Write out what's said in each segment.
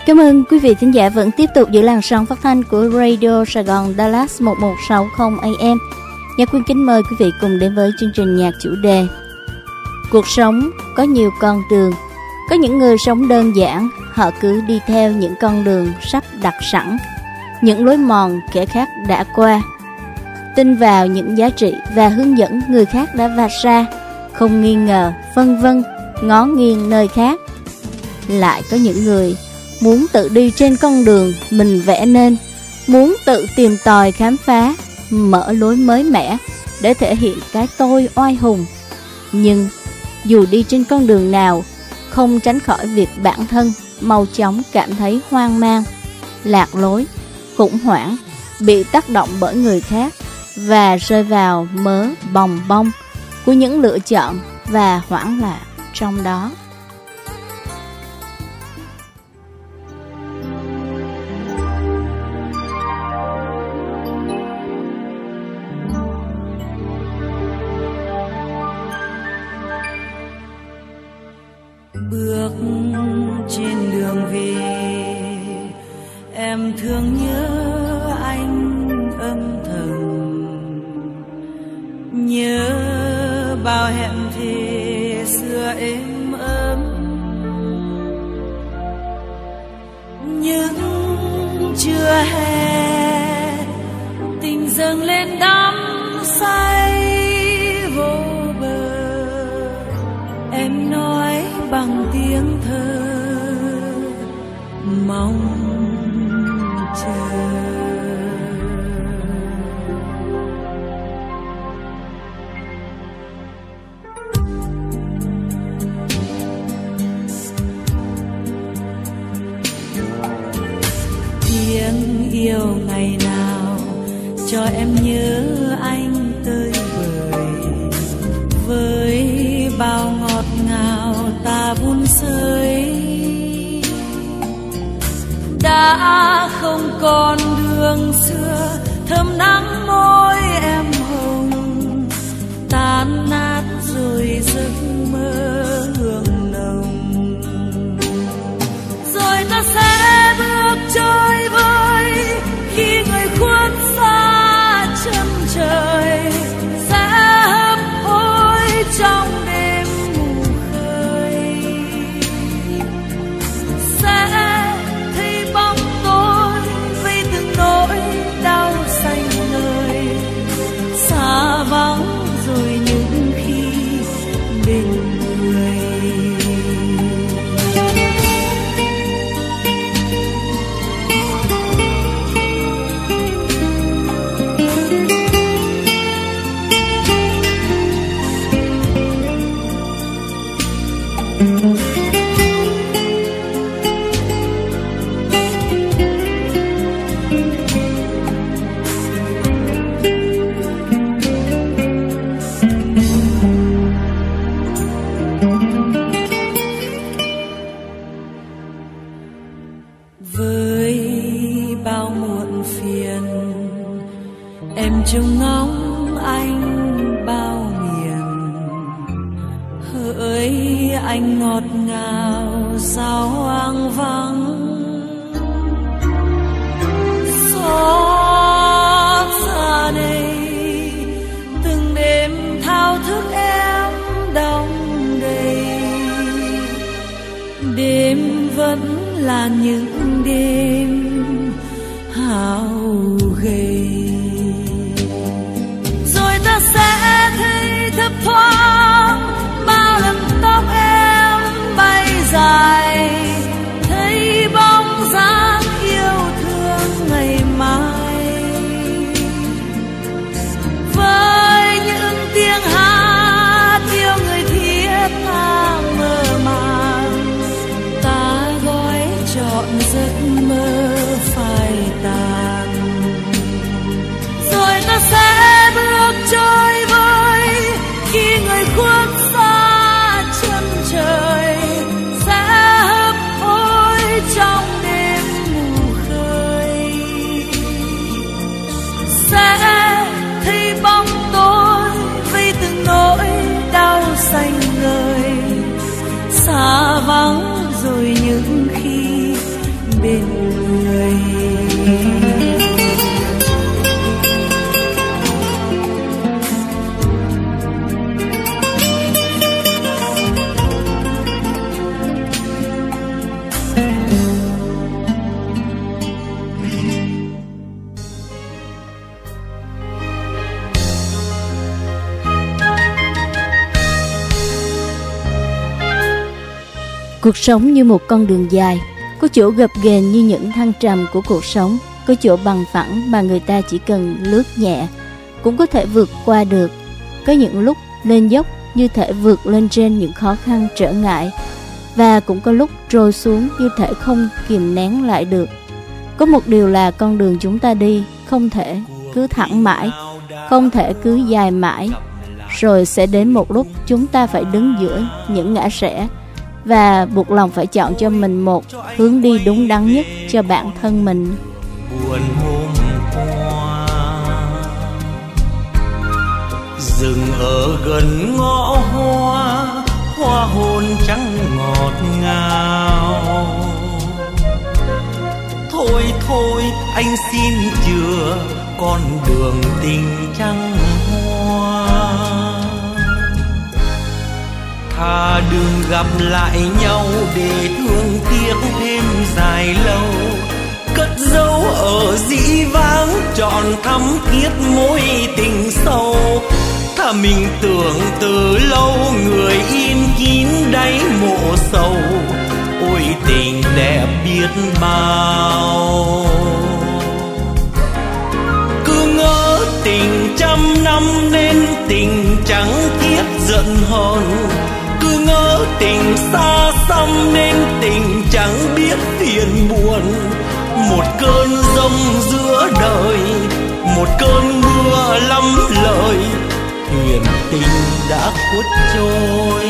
Cảm ơn quý vị thính giả vẫn tiếp tục giữ làn sóng phát thanh của Radio Sài Gòn Dallas 1160 AM. Nhạc Quyên kính mời quý vị cùng đến với chương trình nhạc chủ đề Cuộc sống có nhiều con đường. Có những người sống đơn giản, họ cứ đi theo những con đường sắp đặt sẵn, những lối mòn kẻ khác đã qua, tin vào những giá trị và hướng dẫn người khác đã vạch ra, không nghi ngờ, vân vân, ngó nghiêng nơi khác. Lại có những người muốn tự đi trên con đường mình vẽ nên, muốn tự tìm tòi khám phá, mở lối mới mẻ để thể hiện cái tôi oai hùng. Nhưng dù đi trên con đường nào, không tránh khỏi việc bản thân mau chóng cảm thấy hoang mang, lạc lối, khủng hoảng, bị tác động bởi người khác và rơi vào mớ bòng bong của những lựa chọn và hoảng loạn trong đó. Bước trên đường về, em thương nhớ anh âm thầm, nhớ bao hẹn thề xưa êm ấm. Những trưa hè tình dâng lên đắm say vô bờ, em nói bằng tiếng thơ mong chờ. Tiếng yêu ngày nào cho em nhớ anh tơi bời, với bao ngọt ngào ta vun sới. Đã không còn đường xưa thơm nắng môi em hồng, tan nát rồi giấc mơ hương nồng. Rồi ta sẽ bước trôi vơi khi người khuất xa chân trời, sẽ hấp hối trong đêm mù khơi, sẽ thấy bóng tối với từng nỗi đau xanh ngời, xa vắng rồi những khi bên người. Trông ngóng anh bao miền, hỡi anh ngọt ngào sao hoang vắng. Xót xa đây từng đêm thao thức em đong đầy, đêm vẫn là những đêm hao gầy. Ta sẽ thấy thấp thoáng bao lần tóc em bay dài, thấy bóng dáng yêu thương ngày mai. Với những tiếng hát yêu người thiết tha mơ màng, ta gói trọn giấc mơ phai tàn. Cuộc sống như một con đường dài, có chỗ gập ghềnh như những thăng trầm của cuộc sống, có chỗ bằng phẳng mà người ta chỉ cần lướt nhẹ cũng có thể vượt qua được. Có những lúc lên dốc như thể vượt lên trên những khó khăn trở ngại, và cũng có lúc trôi xuống như thể không kìm nén lại được. Có một điều là con đường chúng ta đi không thể cứ thẳng mãi, không thể cứ dài mãi, rồi sẽ đến một lúc chúng ta phải đứng giữa những ngã rẽ và buộc lòng phải chọn cho mình một hướng đi đúng đắn nhất cho bản thân mình. Buồn hôm qua dừng ở gần ngõ hoa, hoa hôn trắng ngọt ngào. Thôi thôi anh xin chừa con đường tình trăng hoa. Thà đừng gặp lại nhau để thương tiếc thêm dài lâu, cất dấu ở dĩ vãng trọn thắm thiết mối tình sâu. Thà mình tưởng từ lâu người in kín đáy mộ sâu, ôi tình đẹp biết bao. Cứ ngỡ tình trăm năm nên tình chẳng thiết giận hờn, cứ ngỡ tình xa xăm nên tình chẳng biết phiền buồn. Một cơn giông giữa đời, một cơn mưa lắm lời, thuyền tình đã khuất trôi.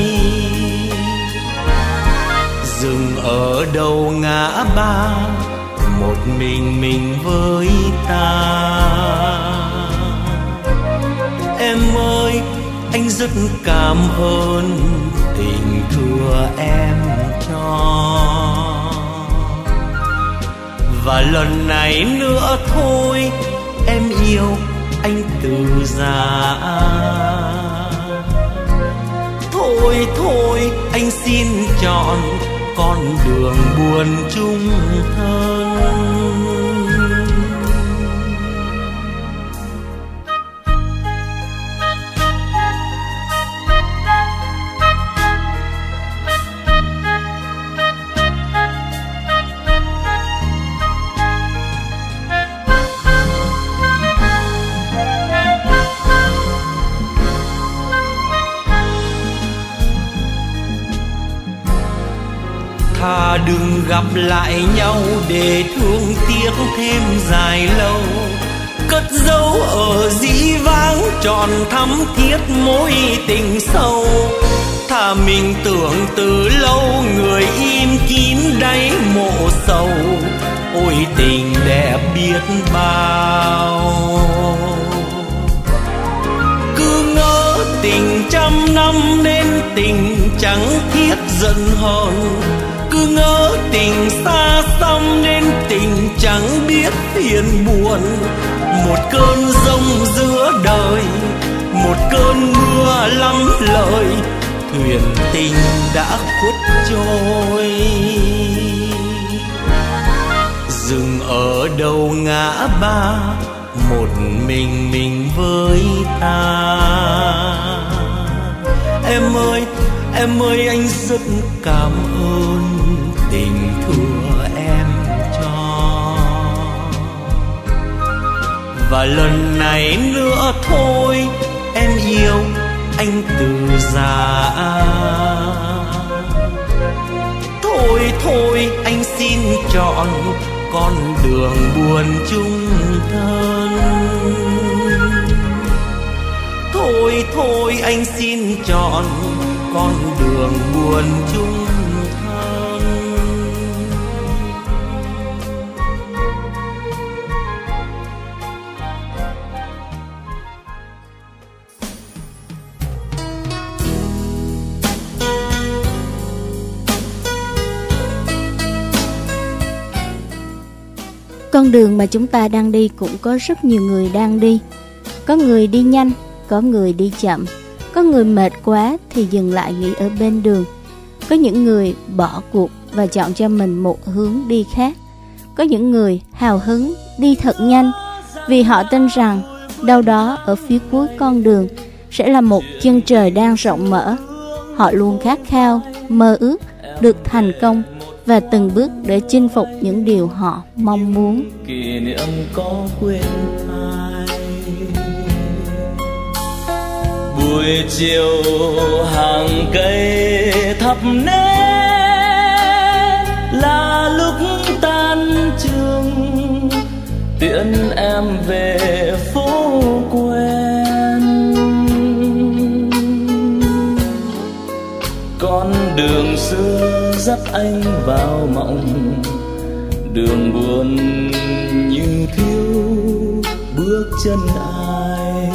Dừng ở đầu ngã ba, một mình với ta. Em ơi, anh rất cảm ơn tình thừa em cho. Và lần này nữa thôi, em yêu anh từ giã. Thôi thôi anh xin chọn con đường buồn chung thân. Thà đừng gặp lại nhau để thương tiếc thêm dài lâu, cất dấu ở dĩ vãng trọn thắm thiết mối tình sâu. Thà mình tưởng từ lâu người in kín đáy mộ sâu, ôi tình đẹp biết bao. Cứ ngỡ tình trăm năm nên tình chẳng thiết giận hờn, cứ ngỡ tình xa xăm nên tình chẳng biết phiền buồn. Một cơn giông giữa đời, một cơn mưa lắm lời, thuyền tình đã khuất trôi. Dừng ở đầu ngã ba, một mình với ta. Em ơi anh rất cảm ơn tình thừa em cho. Và lần này nữa thôi, em yêu anh từ giã. Thôi thôi anh xin chọn con đường buồn chung thân. Thôi thôi anh xin chọn con đường buồn chung thân. Con đường mà chúng ta đang đi cũng có rất nhiều người đang đi. Có người đi nhanh, có người đi chậm, có người mệt quá thì dừng lại nghỉ ở bên đường. Có những người bỏ cuộc và chọn cho mình một hướng đi khác. Có những người hào hứng đi thật nhanh vì họ tin rằng đâu đó ở phía cuối con đường sẽ là một chân trời đang rộng mở. Họ luôn khát khao, mơ ước được thành công và từng bước để chinh phục những điều họ mong muốn. Kỷ niệm có quên ai? Buổi chiều hàng cây thắp nến là lúc tan trường, tiễn em về phố quen. Con đường xưa dắt anh vào mộng, đường buồn như thiếu bước chân ai.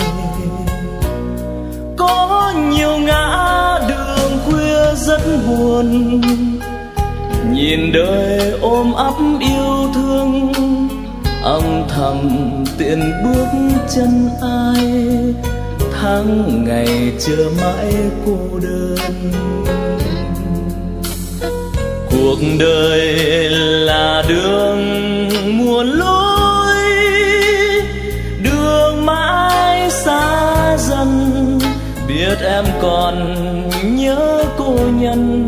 Có nhiều ngã đường khuya rất buồn, nhìn đời ôm ấp yêu thương, âm thầm tiện bước chân ai. Tháng ngày chờ mãi cô đơn. Cuộc đời là đường muôn lối, đường mãi xa dần. Biết em còn nhớ cô nhân.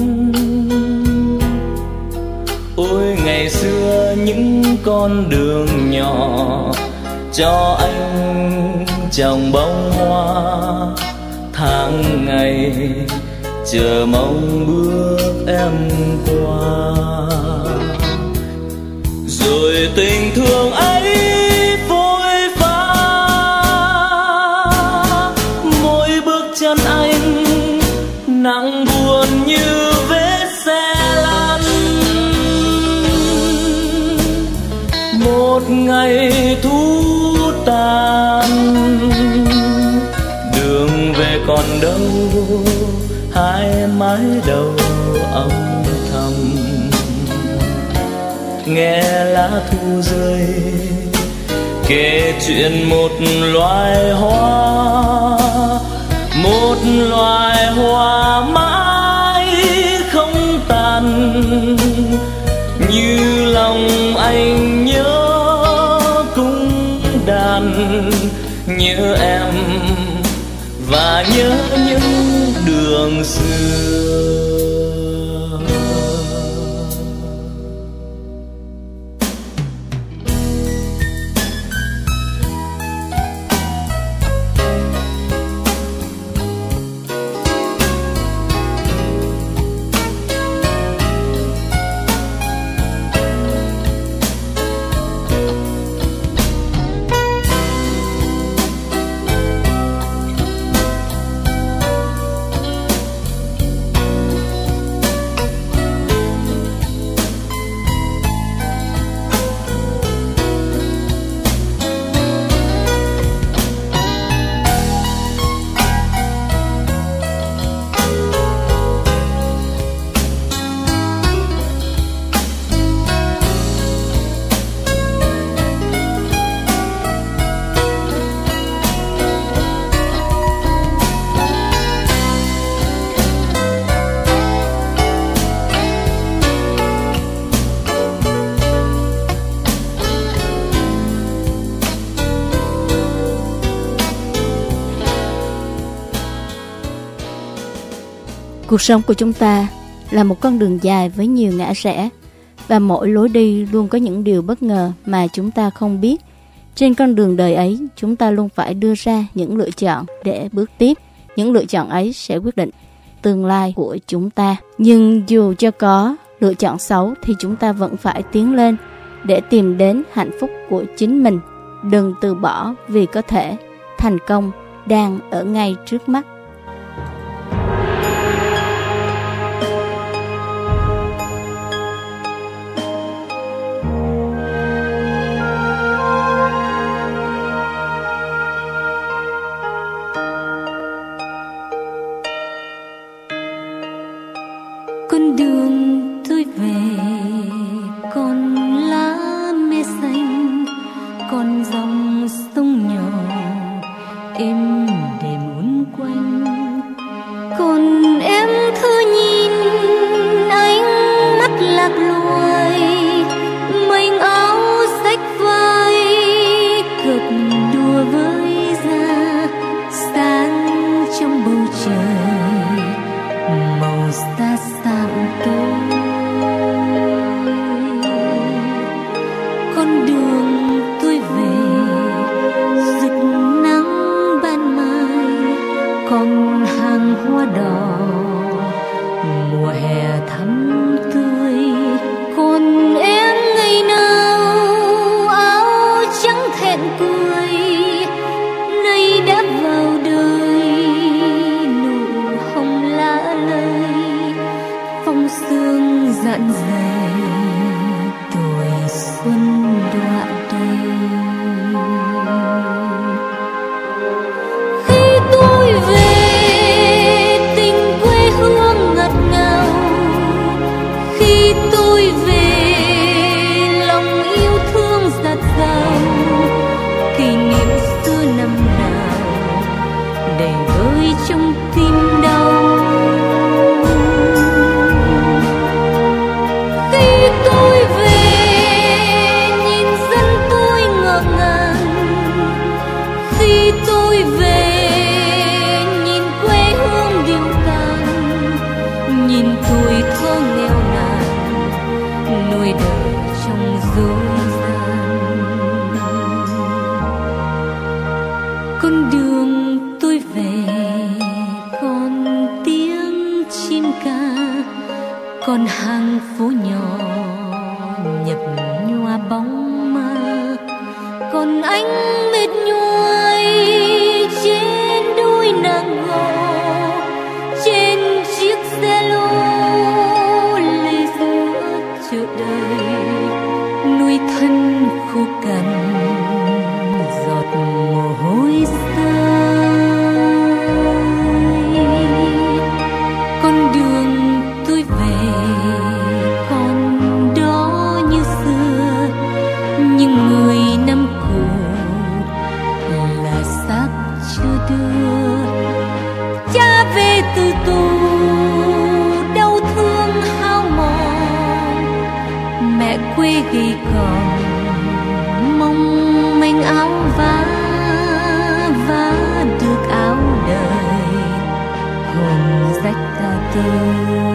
Ôi ngày xưa những con đường nhỏ, cho anh trồng bông hoa. Tháng ngày chờ mong bước em qua, rồi tình thương ấy phôi pha. Mỗi bước chân anh nặng buồn như vết xe lăn. Một ngày thu tàn, đường về còn đâu, hai mái đầu âm thầm. Nghe lá thu rơi kể chuyện một loài hoa, một loài hoa mãi không tàn. Như lòng anh nhớ cung đàn, nhớ em và nhớ những đường xưa. Cuộc sống của chúng ta là một con đường dài với nhiều ngã rẽ, và mỗi lối đi luôn có những điều bất ngờ mà chúng ta không biết. Trên con đường đời ấy, chúng ta luôn phải đưa ra những lựa chọn để bước tiếp. Những lựa chọn ấy sẽ quyết định tương lai của chúng ta. Nhưng dù cho có lựa chọn xấu thì chúng ta vẫn phải tiến lên để tìm đến hạnh phúc của chính mình. Đừng từ bỏ vì có thể thành công đang ở ngay trước mắt. Con đường tôi về con lá mê xanh, con dòng sông nhỏ êm đềm uốn quanh. Còn em thơ nhìn ánh mắt lạc loài, mình áo xách vai cợt đùa với da sáng trong bầu trời màu xa xăm tối. con hàng hoa đỏ mùa hè thắm tươi. Còn em ngày nào áo trắng thẹn cười, nay đã vào đời nụ hồng lá lơi, phong sương dạn dày tuổi xuân đọa đầy. Khi tôi về tình quê hương ngọt ngào, khi tôi về lòng yêu thương dạt dào, kỷ niệm xưa năm nào đầy vơi trong tim đau. Khi tôi về nhìn dân tôi ngỡ ngàng, khi tôi về nhìn quê hương điệu tàn, nhìn tuổi thơ nghèo nàn nuôi đời trong dối gian. Con đường tôi về còn tiếng chim ca, còn hàng phố nhỏ nhập nhòa bóng ma, còn anh mệt nhoài trên đôi nàng gò, trên chiếc xe lô lê giữa chợ đời, nuôi thân khô cằn giọt mồ hôi rơi. Con đường tôi về còn đó như xưa, nhưng 10 năm cũ là xác chưa đưa. Cha về từ tù đau thương hao mòn, mẹ quê gầy còm mong manh áo vá được áo đời, hồn rách ta tươi.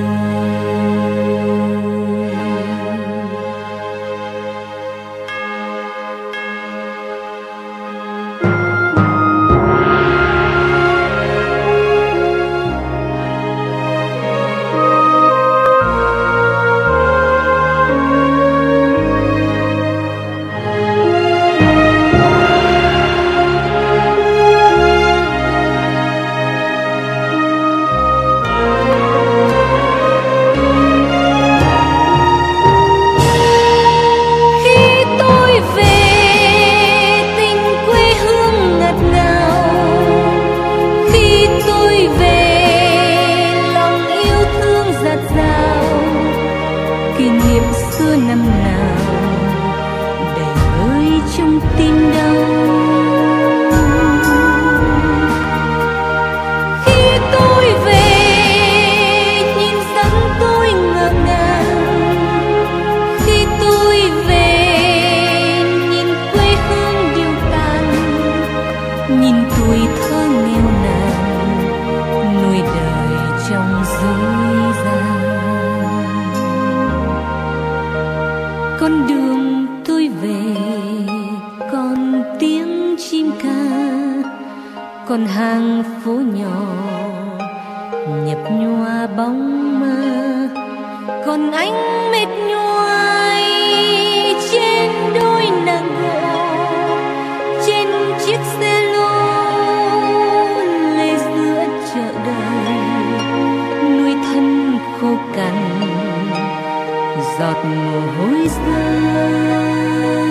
Con đường tôi về còn tiếng chim ca, còn hàng phố nhỏ nhập nhòa bóng ma, còn anh mệt nhoài trên đôi nàng gỗ, trên chiếc xe lô lê giữa chợ đời, nuôi thân khô cằn giọt mồ hôi rơi.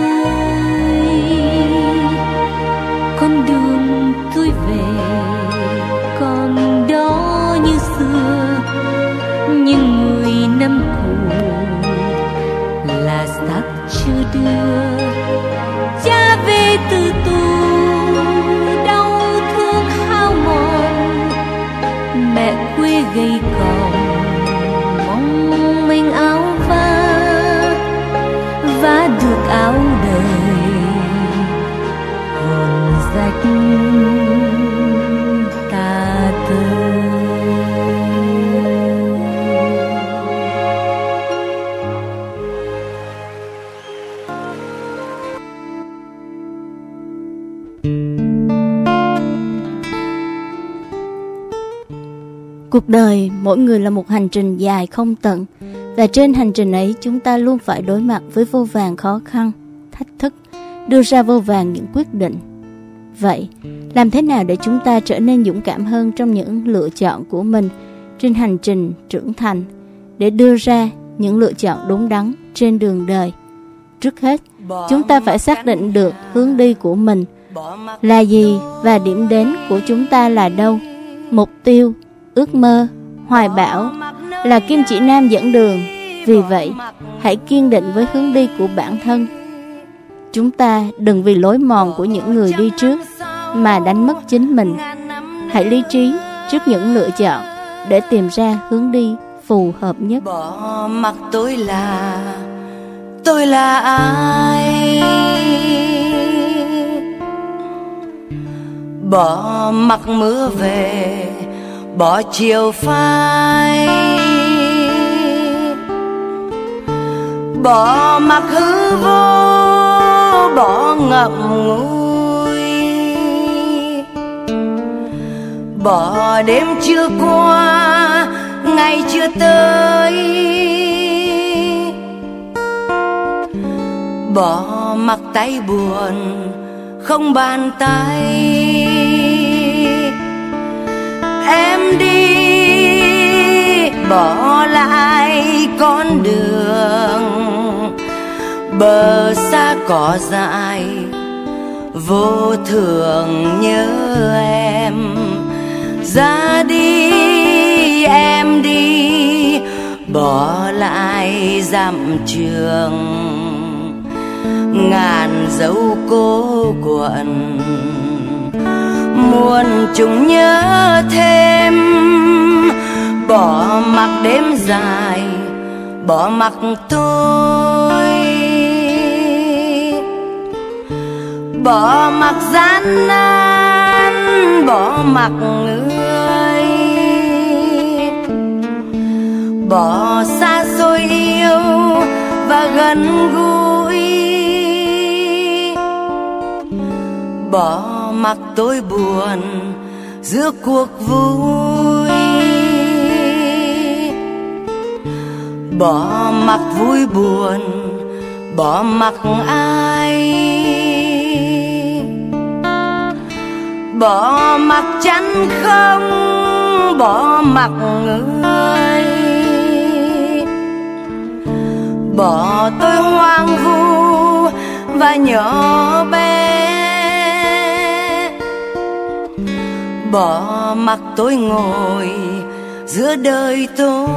Con đường tôi về còn đó như xưa, nhưng 10 năm cũ là xác chưa đưa. Cha về từ tù đau thương hao mòn, mẹ quê gầy còm mong manh áo vá được áo đời, hồn rách ta tơi. Cuộc đời mỗi người là một hành trình dài không tận, và trên hành trình ấy chúng ta luôn phải đối mặt với vô vàn khó khăn, thách thức, đưa ra vô vàn những quyết định. Vậy, làm thế nào để chúng ta trở nên dũng cảm hơn trong những lựa chọn của mình trên hành trình trưởng thành, để đưa ra những lựa chọn đúng đắn trên đường đời? Trước hết, chúng ta phải xác định được hướng đi của mình là gì và điểm đến của chúng ta là đâu. Mục tiêu, ước mơ, hoài bão là kim chỉ nam dẫn đường. Vì vậy, hãy kiên định với hướng đi của bản thân. Chúng ta đừng vì lối mòn của những người đi trước mà đánh mất chính mình. Hãy lý trí trước những lựa chọn để tìm ra hướng đi phù hợp nhất. Bỏ mặc tôi là ai? Bỏ mặc mưa về, bỏ chiều phai, bỏ mặc hư vô, bỏ ngậm ngùi, bỏ đêm chưa qua, ngày chưa tới, bỏ mặc tay buồn không bàn tay. Em đi bỏ lại con đường bờ xa cỏ dại, vô thường nhớ em. Ra đi em đi, bỏ lại dặm trường, ngàn dấu cố quạnh, muôn chúng nhớ thêm. Bỏ mặc đêm dài, bỏ mặc tôi, bỏ mặc gian nan, bỏ mặc người, bỏ xa xôi yêu và gần gũi, bỏ mặc tôi buồn giữa cuộc vui, bỏ mặc vui buồn, bỏ mặc ai, bỏ mặc chắn không, bỏ mặc người, bỏ tôi hoang vu và nhỏ bé, bỏ mặc tôi ngồi giữa đời tôi.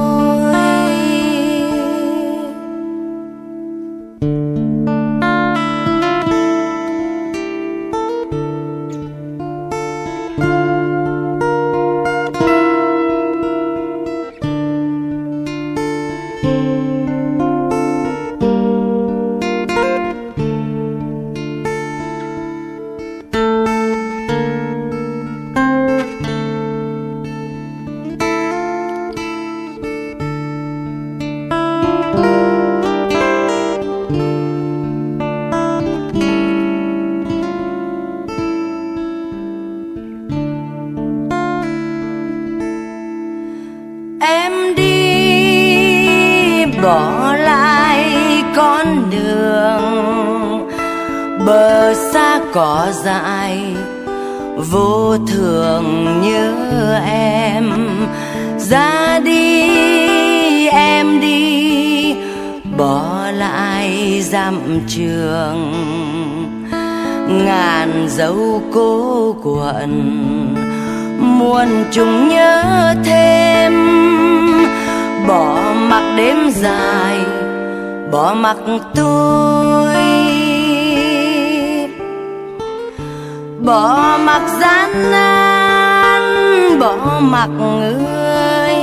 Em đi bỏ lại con đường bờ xa cỏ dại, vô thường nhớ em. Ra đi em đi, bỏ lại dặm trường, ngàn dấu cố quạnh, muôn chúng nhớ thêm. Bỏ mặc đêm dài, bỏ mặc tôi, bỏ mặc gian nan, bỏ mặc người,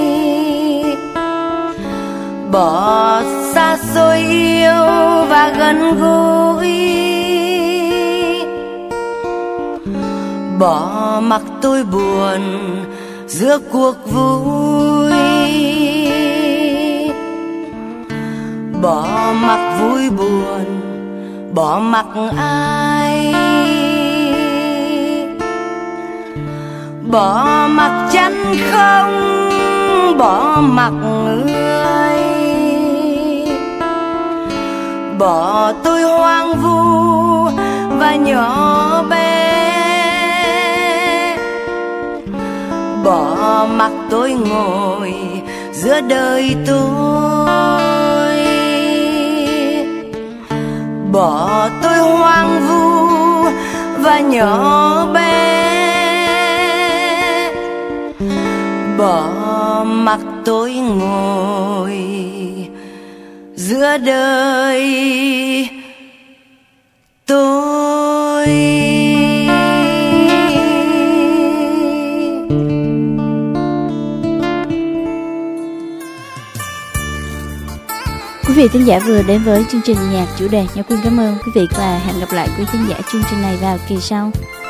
bỏ xa xôi yêu và gần gũi, bỏ mặc tôi buồn giữa cuộc vui, bỏ mặc vui buồn, bỏ mặc ai, bỏ mặc chăn không, bỏ mặc người, bỏ tôi hoang vu và nhỏ bé, bỏ mặc tôi ngồi giữa đời tôi, bỏ tôi hoang vu và nhỏ bé, bỏ mặc tôi ngồi giữa đời tôi. Quý vị thính giả vừa đến với chương trình nhạc chủ đề. Nhã Quyên cảm ơn quý vị và hẹn gặp lại quý thính giả chương trình này vào kỳ sau.